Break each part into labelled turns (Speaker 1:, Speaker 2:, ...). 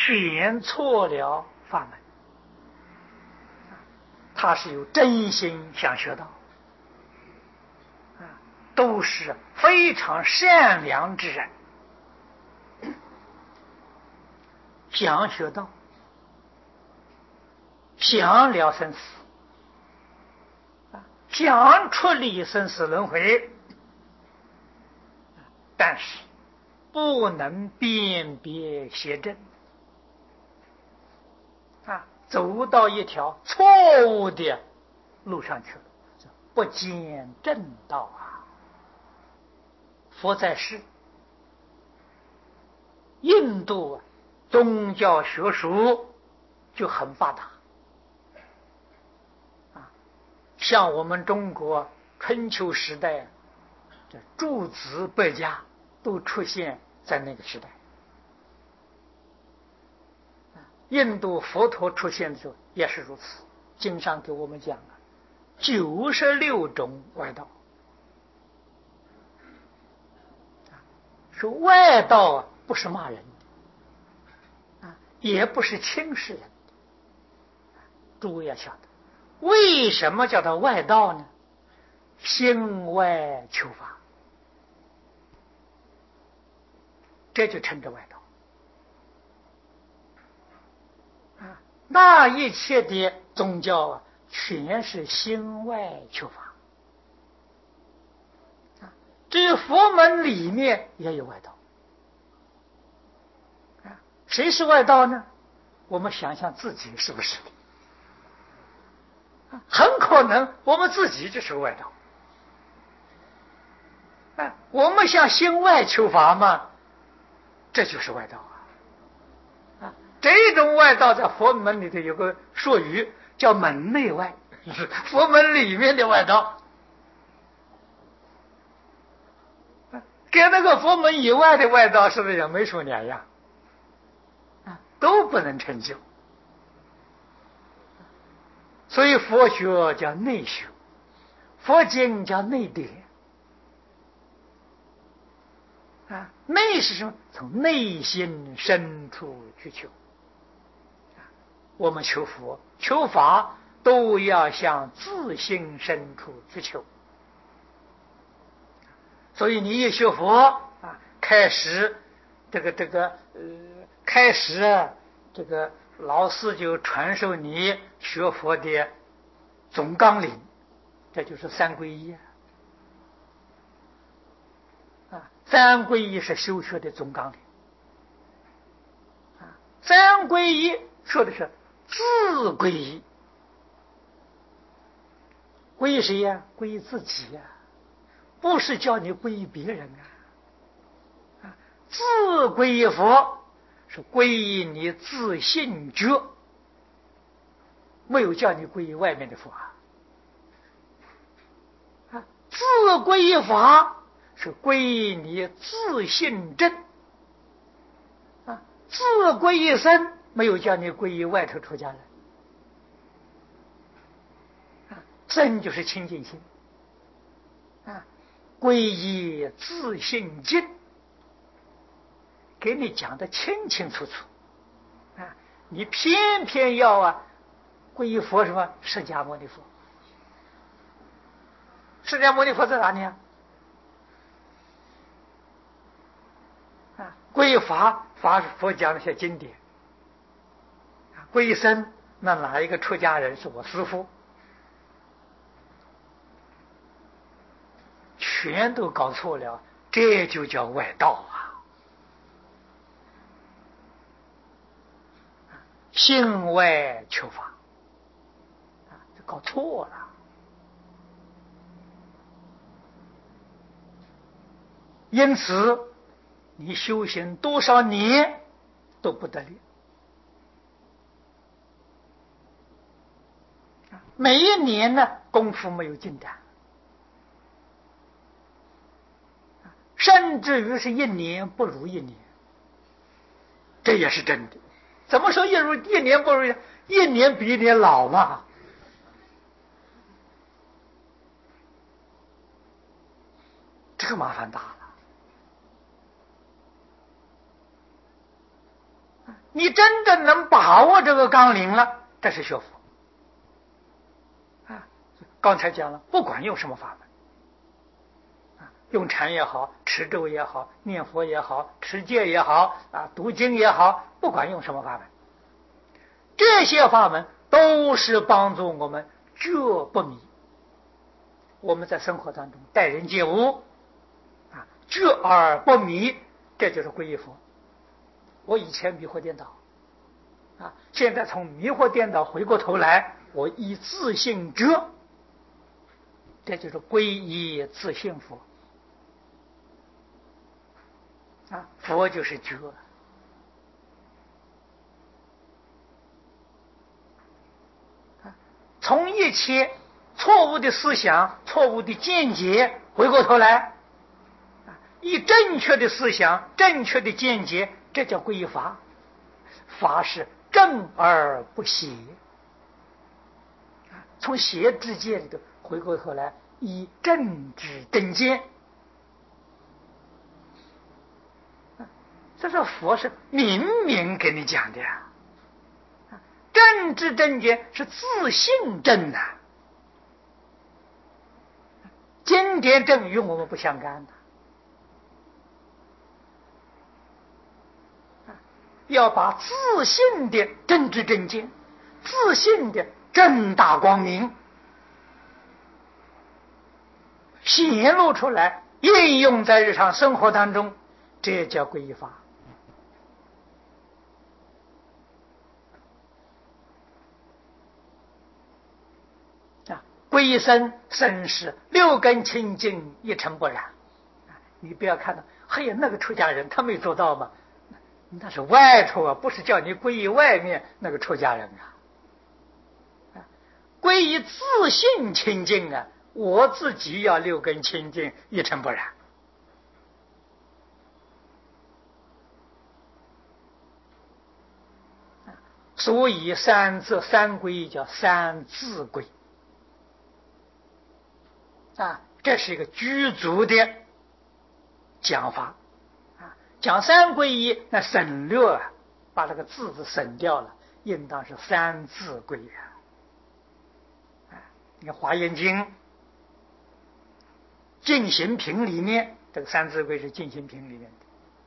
Speaker 1: 选错了法门，他是有真心想学道，都是非常善良之人，想学道，想了生死，想出离生死轮回，但是不能辨别邪正，走到一条错误的路上去了，不见正道啊！佛在世，印度宗教学术就很发达，像我们中国春秋时代，这诸子百家都出现在那个时代。印度佛陀出现的时候也是如此，经上给我们讲了96种外道，说外道不是骂人的，也不是轻视人的。诸位要晓得，为什么叫它外道呢？心外求法，这就称之外道。那一切的宗教全是心外求法。至于佛门里面也有外道，谁是外道呢？我们想想自己是不是的？很可能我们自己就是外道。我们向心外求法嘛，这就是外道啊！这种外道在佛门里头有个术语叫门内外，佛门里面的外道，跟那个佛门以外的外道是不是也没什么两样？都不能成就。所以佛学叫内学，佛经叫内典。内是什么？从内心深处去求。我们求佛、求法都要向自心深处去求。所以你一学佛开始开始这个老师就传授你学佛的总纲领，这就是三皈依三皈依是修学的总纲领三皈依说的是自皈依，皈依谁呀？皈依自己呀，不是叫你皈依别人自皈依佛是皈依你自性觉，没有叫你皈依外面的佛自皈依法是皈依你自性真自皈依身，没有叫你皈依外头出家人真就是清净心皈依自性净，给你讲得清清楚楚你偏偏要皈依佛什么？释迦牟尼佛。释迦牟尼佛在哪里皈依法，法是佛讲那些经典皈依身，那哪一个出家人是我师父？全都搞错了，这就叫外道心外求法这搞错了。因此你修行多少年都不得力，每一年呢功夫没有进展，甚至于是一年不如一年，这也是真的。怎么说一年不如一年？一年比一年老嘛。这个麻烦大了。 你真正能把握这个纲领了，这是学佛。刚才讲了，不管用什么法门，用禅也好，持咒也好，念佛也好，持戒也好，读经也好，不管用什么法门，这些法门都是帮助我们觉不迷。我们在生活当中待人接物，觉而不迷，这就是皈依佛。我以前迷惑颠倒，现在从迷惑颠倒回过头来，我以自性觉，这就是皈依自性佛。佛就是觉。从一切错误的思想、错误的见解回过头来，以正确的思想、正确的见解，这叫皈依法。法是正而不邪，从邪之见里头回过头来，以正之正见。这是佛是明明给你讲的呀。正知正见是自性正的，经典正与我们不相干的。要把自性的正知正见、自性的正大光明显露出来，应用在日常生活当中，这叫皈依法。皈依身，身是六根清净，一尘不染。你不要看到，嘿呀，那个出家人他没做到吗？那是外头啊，不是叫你皈依外面那个出家人啊。皈依自性清净啊，我自己要六根清净，一尘不染。所以三皈依叫三自皈。这是一个具足的讲法。讲三皈依，那省略把那个字省掉了，应当是三自皈依。你看《华严经》净行品里面，这个三自皈是净行品里面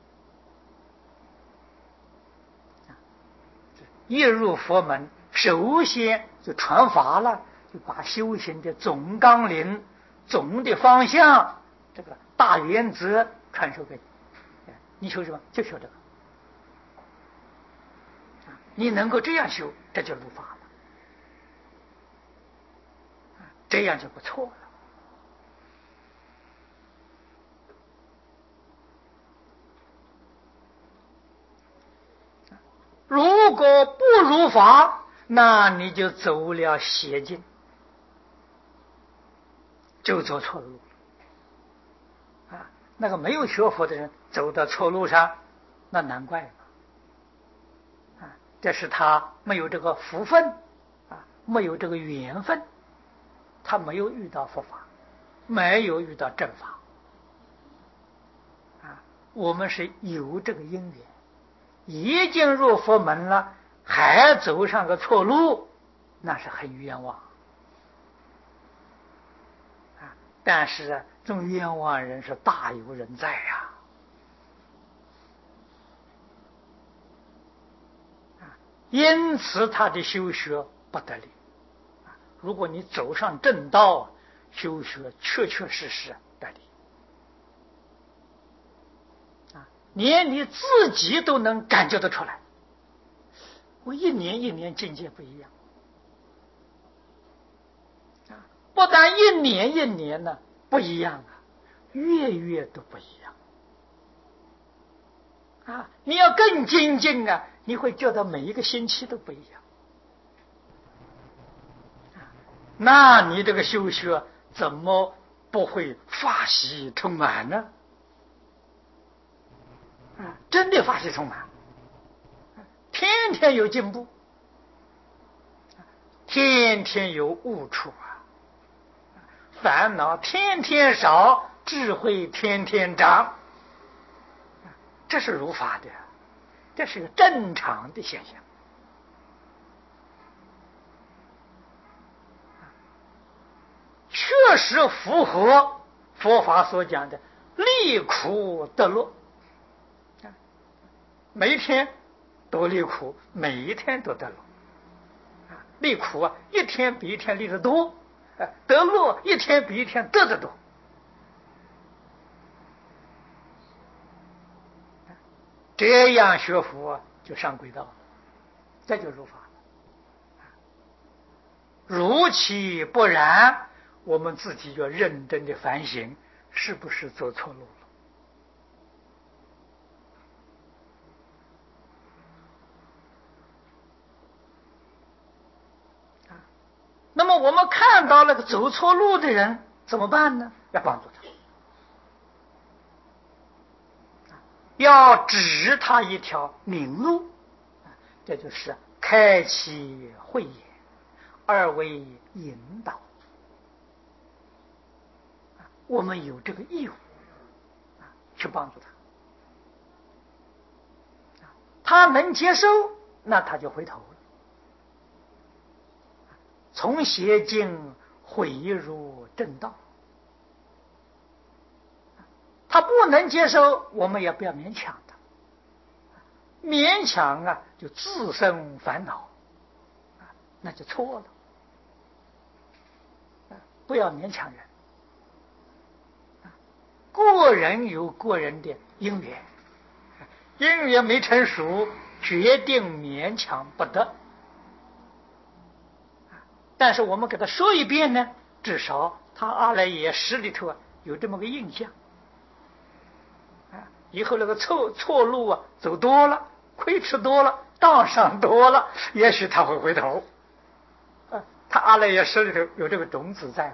Speaker 1: 的。一入佛门，首先就传法了，就把修行的总纲领、总的方向，这个大原则传授给你。你修什么？就修这个。你能够这样修，这就入法了，这样就不错了。如果不如法，那你就走了邪径，就走错路了。那个没有学佛的人走到错路上，那难怪了。这是他没有这个福分，没有这个缘分，他没有遇到佛法，没有遇到正法。我们是有这个因缘，已经入佛门了，还走上个错路，那是很冤枉。但是这种冤枉人是大有人在呀。因此他的修学不得力。如果你走上正道，修学确确实实得力。连你自己都能感觉得出来，我一年一年境界不一样。不但一年一年呢不一样月月都不一样。你要更精进你会觉得每一个星期都不一样。那你这个修学怎么不会法喜充满呢？真的法喜充满，天天有进步，天天有悟处烦恼天天少，智慧天天长。这是如法的， 这是个正常的现象。确实符合佛法所讲的离苦得乐。每一天都离苦，每一天都得乐。离苦啊，一天比一天离得多；得乐一天比一天得多。这样学佛就上轨道了，这就入法了。如其不然，我们自己要认真的反省，是不是走错路了？那么我们看到那个走错路的人怎么办呢？要帮助他，要指他一条明路，这就是开启慧眼，而为引导。我们有这个义务去帮助他，他能接受，那他就回头了，从邪径回入正道。他不能接受，我们也不要勉强他，勉强啊就自生烦恼，那就错了。不要勉强人，个人有个人的因缘，因缘没成熟，决定勉强不得。但是我们给他说一遍呢，至少他阿赖耶识里头有这么个印象。以后那个错路走多了，亏吃多了，当上多了，也许他会回头。他阿赖耶识里头有这个种子在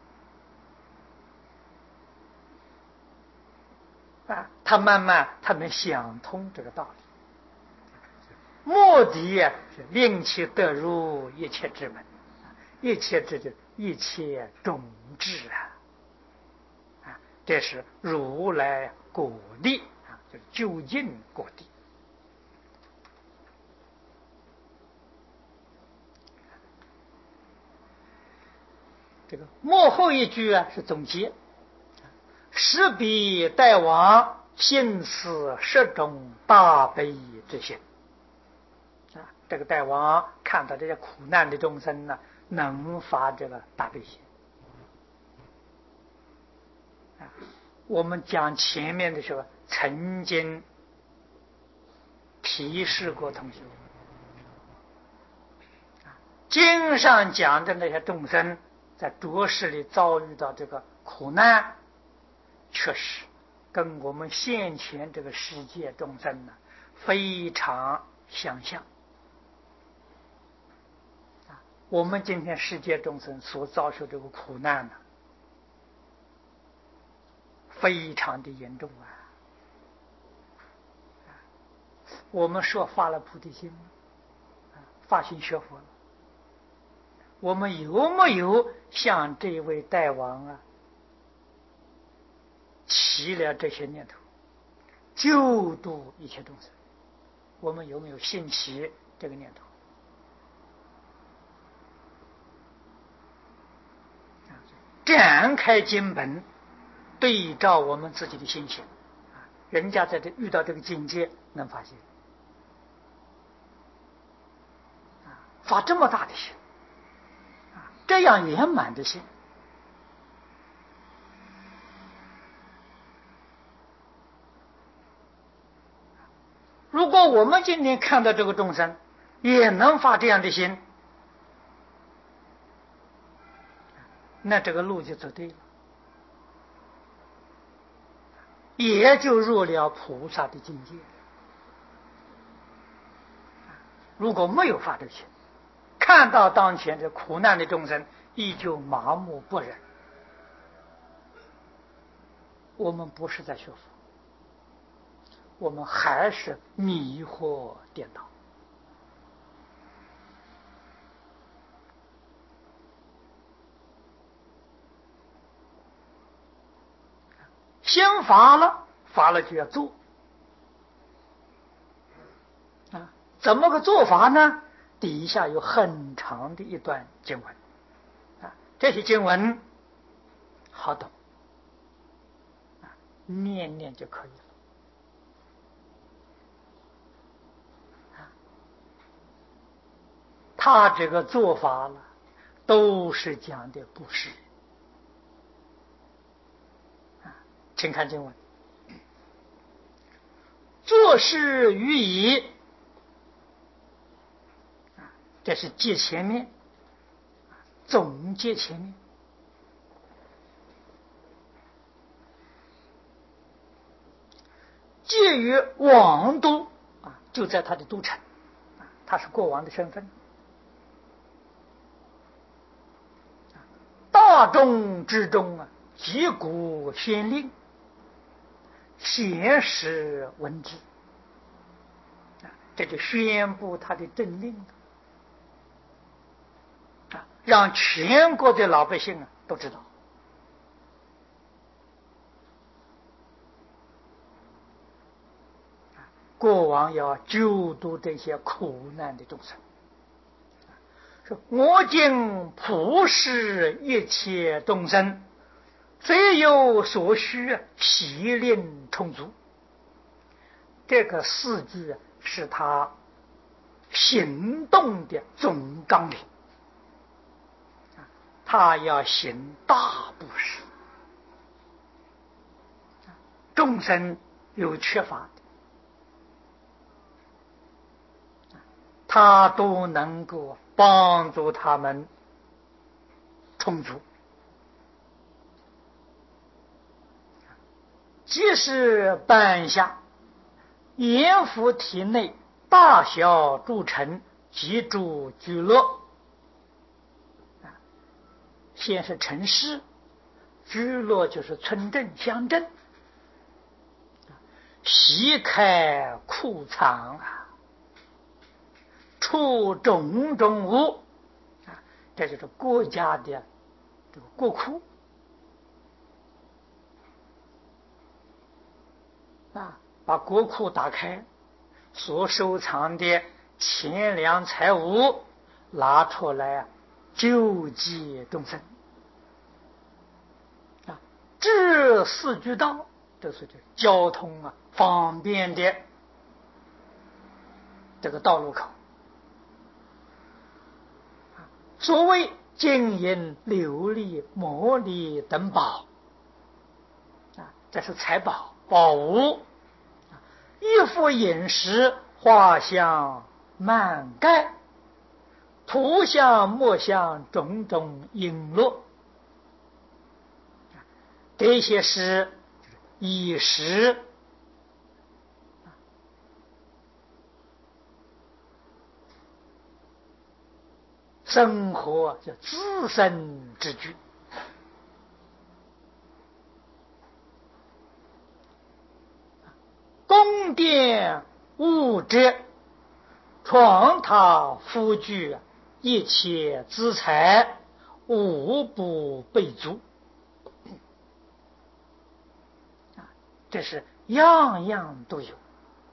Speaker 1: 嘛？他慢慢他能想通这个道理。目的是令其得入一切之门，一切之就一切种智这是如来果地就是究竟果地。这个末后一句是总结：十彼大王心思十种大悲之心。这个大王看到这些苦难的众生呢，能发这个大悲心。我们讲前面的时候曾经提示过同学，经上讲的那些众生在浊世里遭遇到这个苦难，确实跟我们现前这个世界众生呢非常相像。我们今天世界众生所遭受这个苦难呢，非常的严重我们说发了菩提心，发心学佛了，我们有没有像这位大王起了这些念头，救度一切众生？我们有没有兴起这个念头？展开经本，对照我们自己的心情，人家在这遇到这个境界能发现，发这么大的心，这样圆满的心。如果我们今天看到这个众生也能发这样的心，那这个路就走对了，也就入了菩萨的境界。如果没有发这个心，看到当前这苦难的众生依旧麻木不仁，我们不是在学佛，我们还是迷惑颠倒。先发了就要做， 怎么个做法呢？底下有很长的一段经文这些经文好懂念念就可以了他这个做法了，都是讲的布施请看经文：做事于以，这是接前面，总结前面。介于王都就在他的都城他是国王的身份。大众之中击鼓宣令，贤士闻之这就宣布他的政令让全国的老百姓都知道。国王要救度这些苦难的众生，说我今普施一切众生，虽有所需，悉令充足。这个四句是他行动的总纲领，他要行大布施，众生有缺乏的他都能够帮助他们充足。即使半夏阎浮体内大小诸城及诸聚落，先是城市，聚落就是村镇乡镇，悉开库藏出种种物这就是国家的这个国库把国库打开，所收藏的钱粮财物拿出来救济众生这四句道，这是交通方便的这个道路口。所谓金银琉璃茉莉等宝这是财宝宝物，一幅饮食画像满盖，图像墨像种种璎珞，这些是衣食生活叫自身之具。宫殿物质床榻夫具一切资财无不备足这是样样都有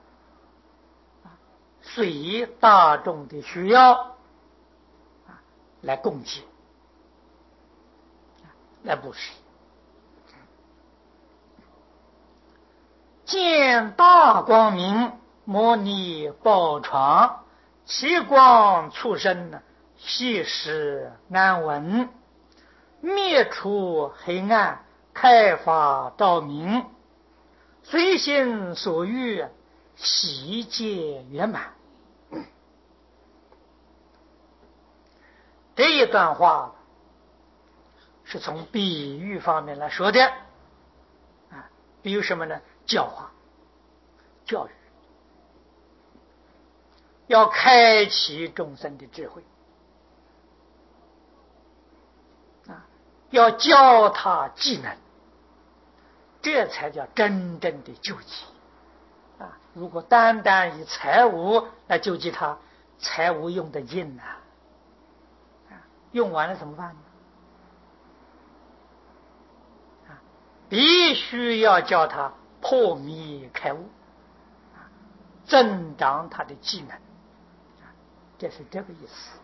Speaker 1: 随大众的需要来供给来布施。见大光明摩尼宝床，其光出生细时安稳，灭除黑暗，开发照明，随心所欲，悉皆圆满。这一段话是从比喻方面来说的比如什么呢？教化教育，要开启众生的智慧要教他技能，这才叫真正的救济如果单单以财物来救济他，财物用得尽用完了怎么办呢？必须要叫他破迷开悟，增长他的技能这是这个意思。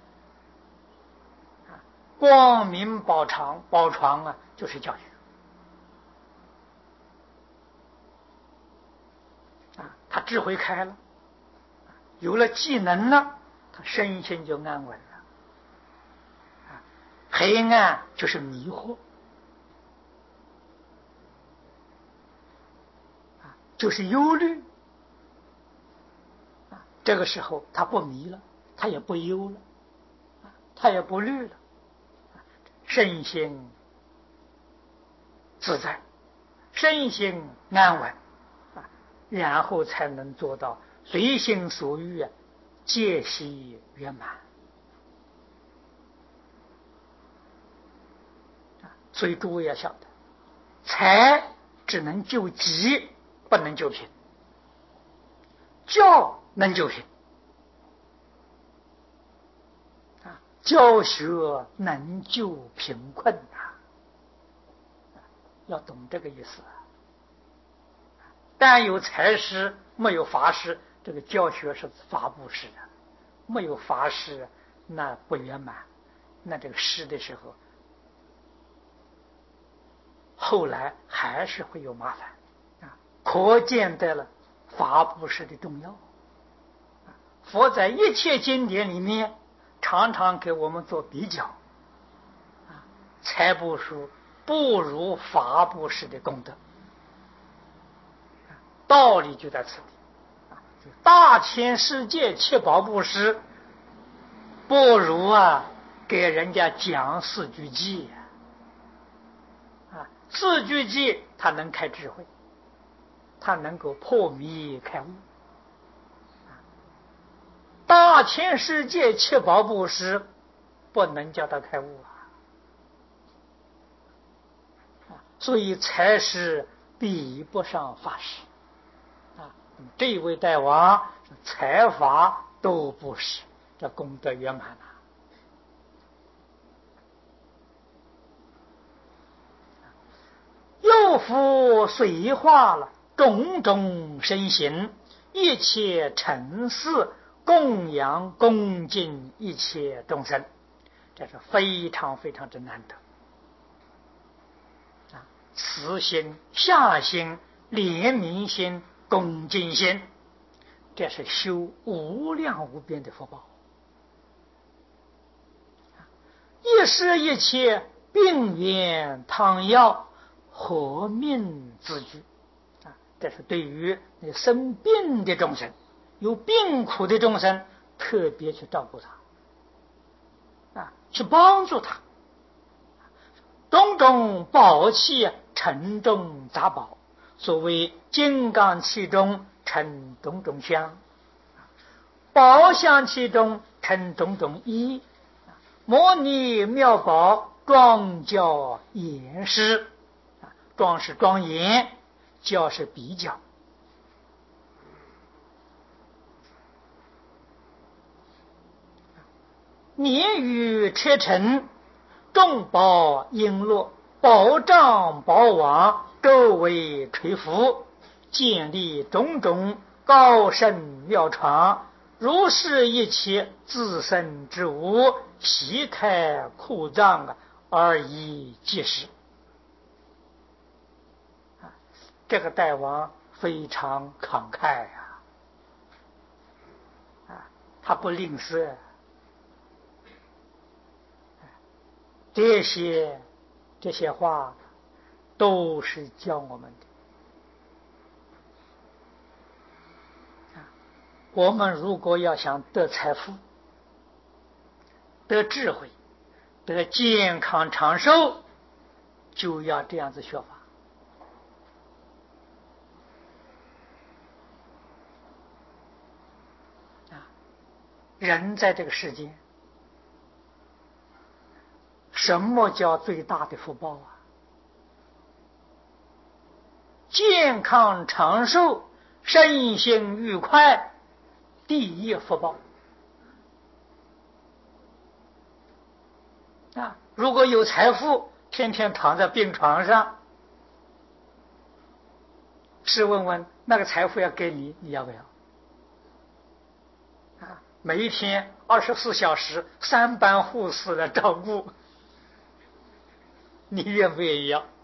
Speaker 1: 光明宝床啊，就是教学他智慧开了，有了技能了，他身心就安稳了。黑暗就是迷惑，就是忧虑。这个时候他不迷了，他也不忧了，他也不虑了，身心自在，身心安稳，然后才能做到随心所欲，皆悉圆满。所以诸位要晓得，财只能救己，不能救贫；教能救贫，教学能救贫困要懂这个意思。但有财师没有法师，这个教学是法布施的，没有法师那不圆满，那这个施的时候后来还是会有麻烦可见得了法布施的重要。佛在一切经典里面常常给我们做比较，财布施不如法布施的功德，道理就在此地。大千世界七宝布施不如给人家讲四句偈四句偈它能开智慧，它能够破迷开悟。大千世界七宝布施不能叫他开悟所以财施比不上法施这一位大王财法都不是，这功德圆满又复随化了种种身形，一切尘世供养恭敬一切众生，这是非常非常之难得慈心、下心、怜悯心、恭敬心，这是修无量无边的福报。一时一切病源汤药，活命自居这是对于那生病的众生，有病苦的众生，特别去照顾他去帮助他。种种宝器沉重杂宝，所谓金刚器中沉种种香，宝相器中沉种种衣，摩尼妙宝庄教严师，庄是庄严，教是比较。年与车尘，众宝璎珞，宝帐宝网，周围垂浮，建立种种高深妙床，如是一切自身之物，悉开库藏而以济世。这个大王非常慷慨他不吝啬这些话都是教我们的我们如果要想得财富、得智慧、得健康长寿，就要这样子学法人在这个世界，什么叫最大的福报健康长寿，身心愉快，第一福报如果有财富，天天躺在病床上，试问问那个财富要给你，你要不要每一天24小时3班护士来照顾，你愿不愿意要？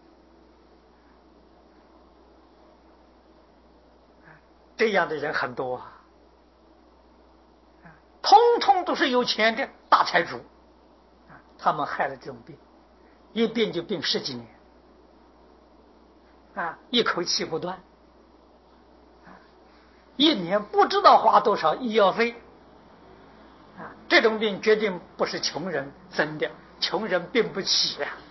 Speaker 1: 这样的人很多啊，通通都是有钱的大财主，他们害了这种病，一病就病10几年，一口气不断，一年不知道花多少医药费，这种病决定不是穷人生的，穷人病不起啊。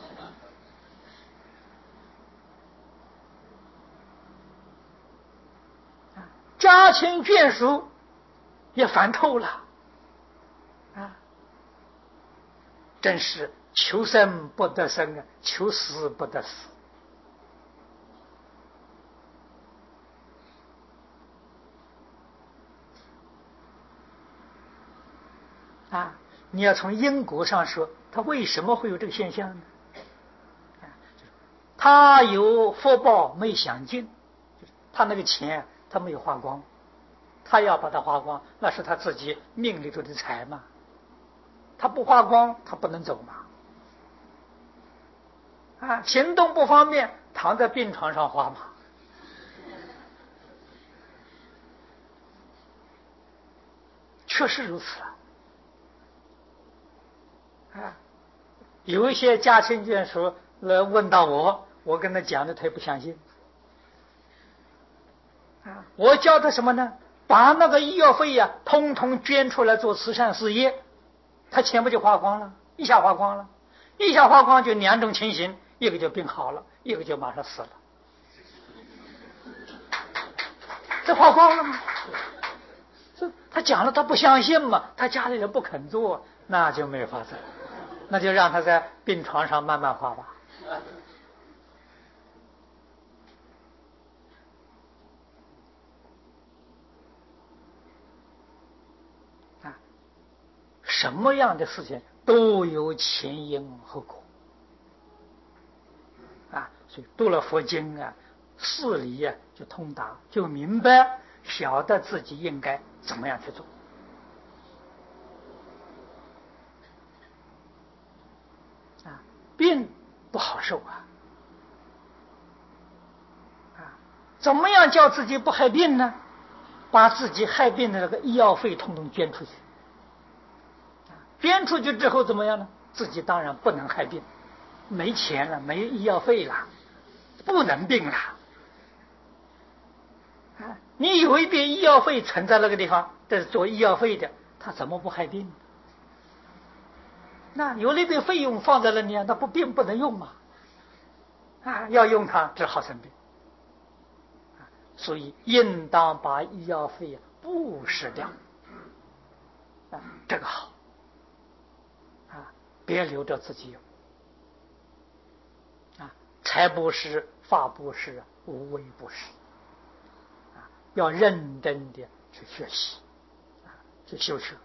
Speaker 1: 家亲眷属也烦透了，真是求生不得生啊，求死不得死。你要从因果上说，他为什么会有这个现象呢？他有福报没享尽，他那个钱他没有花光，他要把它花光，那是他自己命里头的财嘛，他不花光他不能走嘛，行动不方便，躺在病床上花嘛。确实如此有一些家亲眷属来问到我跟他讲的他也不相信，我教他什么呢？把那个医药费通通捐出来做慈善事业，他钱不就花光了？一下花光了，一下花光就2种情形，一个就病好了，一个就马上死了。这花光了吗？他讲了他不相信嘛，他家里人不肯做，那就没法子，那就让他在病床上慢慢花吧。什么样的事情都有前因后果所以读了佛经事理就通达，就明白，晓得自己应该怎么样去做病不好受怎么样叫自己不害病呢？把自己害病的那个医药费统统捐出去，捐出去之后怎么样呢？自己当然不能害病，没钱了，没医药费了，不能病了你有一笔医药费存在那个地方，这是做医药费的，他怎么不害病？那有那笔费用放在那里那不病不能用嘛要用它治好生病所以应当把医药费布施掉这个好别留着自己用财布施、法布施、无为布施要认真的去学习去修持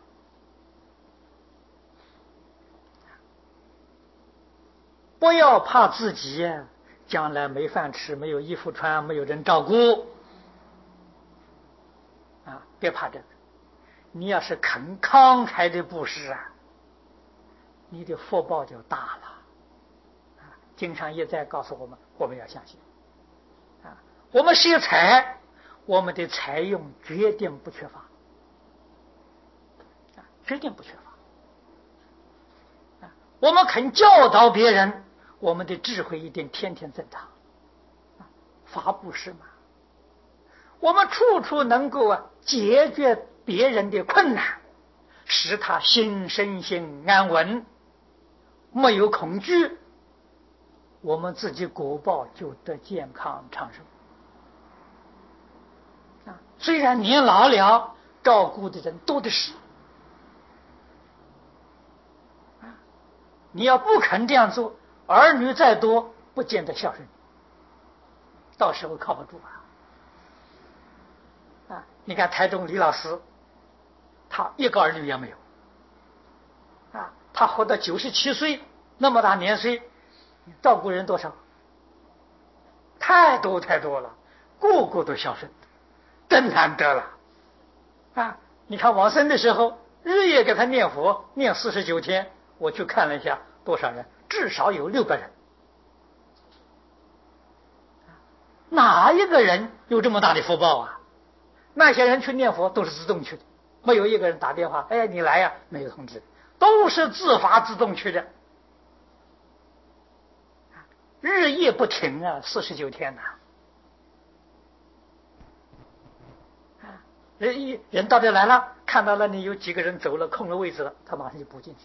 Speaker 1: 不要怕自己将来没饭吃，没有衣服穿，没有人照顾别怕这个。你要是肯慷慨的布施你的福报就大了经常一再告诉我们，我们要相信我们学财，我们的财用决定不缺乏决定不缺乏我们肯教导别人，我们的智慧一定天天增长法布施嘛，我们处处能够解决别人的困难，使他身心安稳，没有恐惧，我们自己果报就得健康长寿虽然年老了，照顾的人多的是你要不肯这样做，儿女再多不见得孝顺你，到时候靠不住你看台中李老师，他一个儿女也没有他活到97岁，那么大年岁，照顾人多少？太多了，个个都孝顺，真难得了你看往生的时候，日夜给他念佛，念49天，我去看了一下，多少人？至少有600人。哪一个人有这么大的福报啊？那些人去念佛都是自动去的，没有一个人打电话，哎，你来呀，没有通知，都是自发自动去的，日夜不停啊，49天呐。人到这来了，看到那里有几个人走了，空了位置了，他马上就补进去。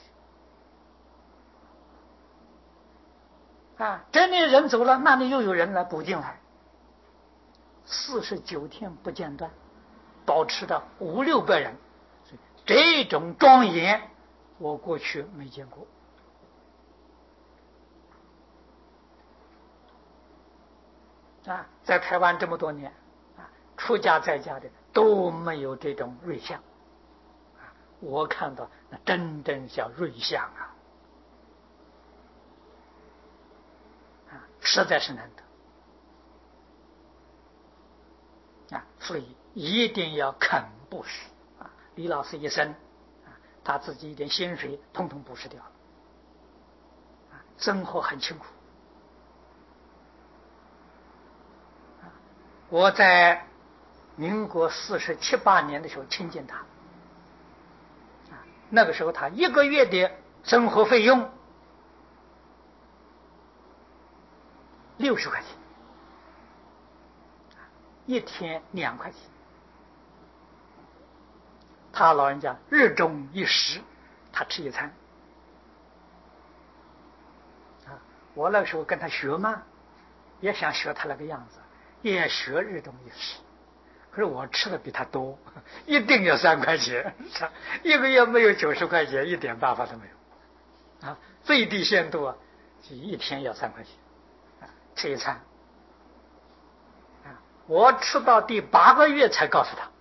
Speaker 1: 真的人走了，那里又有人来补进来。49天不间断，保持到500-600人，这种庄严，我过去没见过。在台湾这么多年，出家在家的都没有这种瑞相，我看到那真正叫瑞相实在是难得。所以一定要肯布施李老师一生他自己一点薪水统统布施掉了，生活很辛苦。我在民国47、48年的时候亲近他，那个时候他1个月的生活费用60块钱，一天2块钱。他老人家日中一食，他吃一餐。我那个时候跟他学嘛，也想学他那个样子，也学日中一食。可是我吃的比他多，一定要3块钱，1个月没有90块钱，一点办法都没有。最低限度就一天要3块钱，吃一餐。我吃到第8个月才告诉他。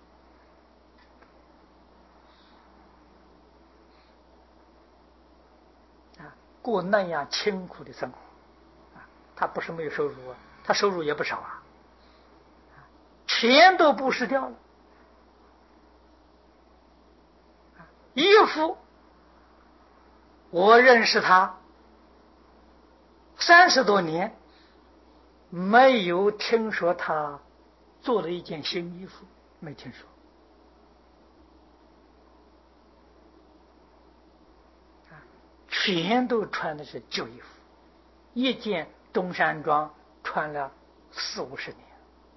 Speaker 1: 过那样清苦的生活，他不是没有收入他收入也不少钱都布施掉了。衣服，我认识他30多年，没有听说他做了一件新衣服，没听说。全都穿的是旧衣服，一件中山装穿了40-50年，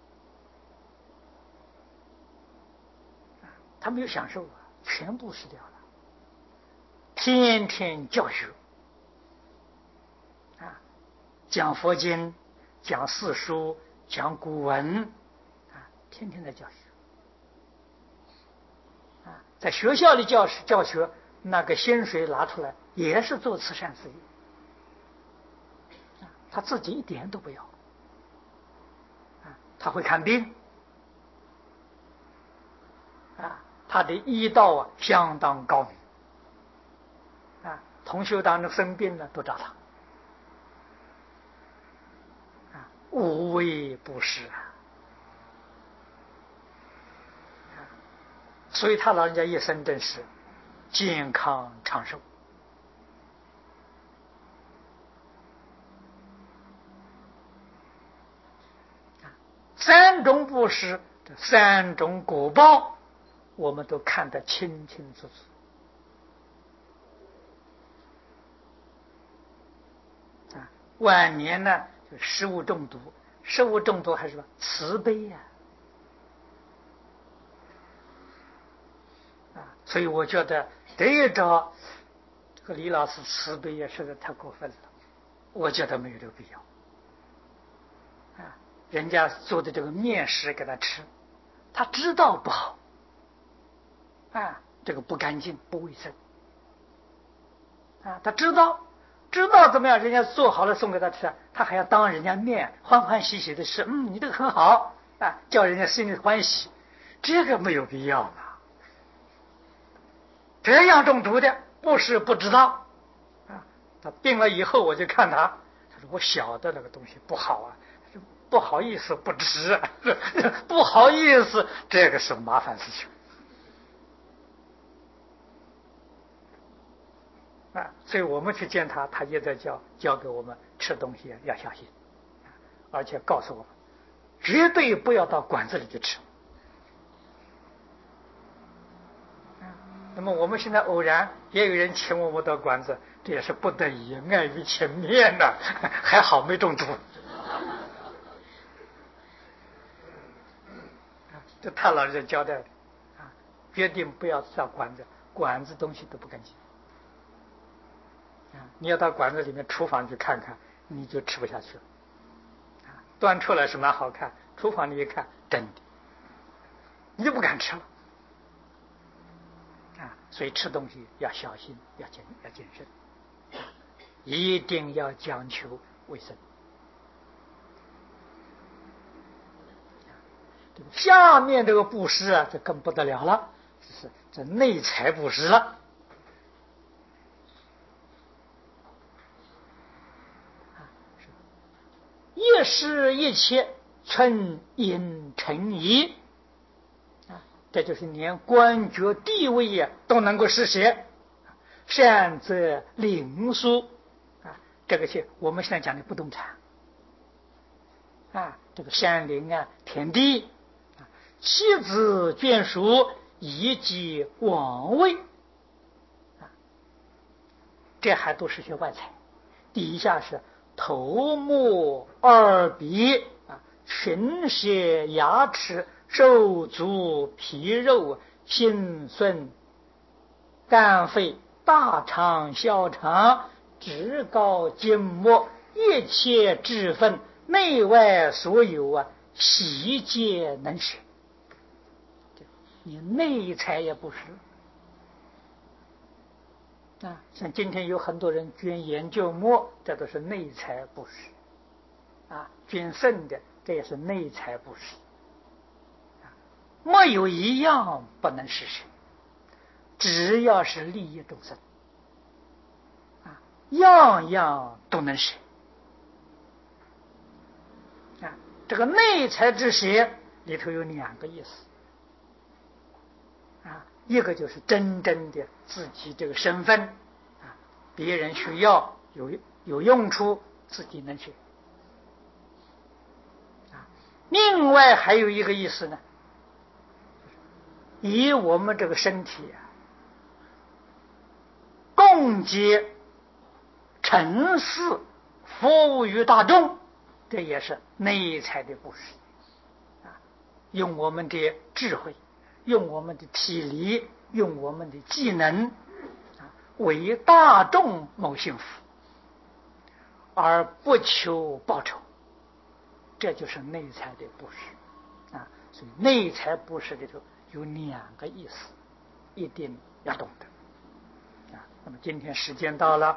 Speaker 1: 他没有享受全部失掉了。天天教学讲佛经，讲四书，讲古文天天在教学在学校里教学，那个薪水拿出来也是做慈善事业，他自己一点都不要他会看病他的医道相当高明同学当中生病了都找他无微不至所以他老人家一生真是健康长寿3种布施3种果报我们都看得清清楚楚晚年呢就食物中毒，食物中毒还是慈悲所以我觉得这一招这个李老师慈悲实在太过分了，我觉得没有这个必要人家做的这个面食给他吃，他知道不好这个不干净不卫生他知道怎么样，人家做好了送给他吃，他还要当人家面欢欢喜喜的吃，你这个很好叫人家心里欢喜，这个没有必要这样中毒的不是不知道他病了以后我就看他说我晓得那个东西不好不好意思不吃不好意思，这个是麻烦事情所以我们去见他，他也在教给我们吃东西要小心，而且告诉我们绝对不要到馆子里去吃。那么我们现在偶然也有人请我们到馆子，这也是不得已，碍于情面的，还好没中毒。这他老人家交代的决定不要到馆子，馆子东西都不干净。你要到馆子里面厨房去看看，你就吃不下去了。端出来是蛮好看，厨房里一看，真的，你就不敢吃了。所以吃东西要小心，要谨慎，一定要讲求卫生。下面这个布施这更不得了了，这内财布施了。一施一切，存因成仪。这就是连官爵地位都能够实现。善则灵书这个是我们现在讲的不动产这个山林田地妻子眷属以及王位这还都是些外财。底下是头目耳鼻唇舌牙齿手足皮肉心肾肝肺大肠小肠脂膏筋膜一切脂分内外所有悉皆能舍。你内财也不是像今天有很多人捐研究膜，这都是内财布施捐肾的这也是内财布施没有一样不能实现，只要是利益众生样样都能舍这个内财之舍里头有两个意思一个就是真正的自己这个身份别人需要有用处，自己能学另外还有一个意思呢，以我们这个身体供给尘世服务于大众，这也是内财的布施用我们的智慧，用我们的体力，用我们的技能为大众谋幸福，而不求报酬，这就是内财的布施所以内财布施里头有两个意思，一定要懂得那么今天时间到了。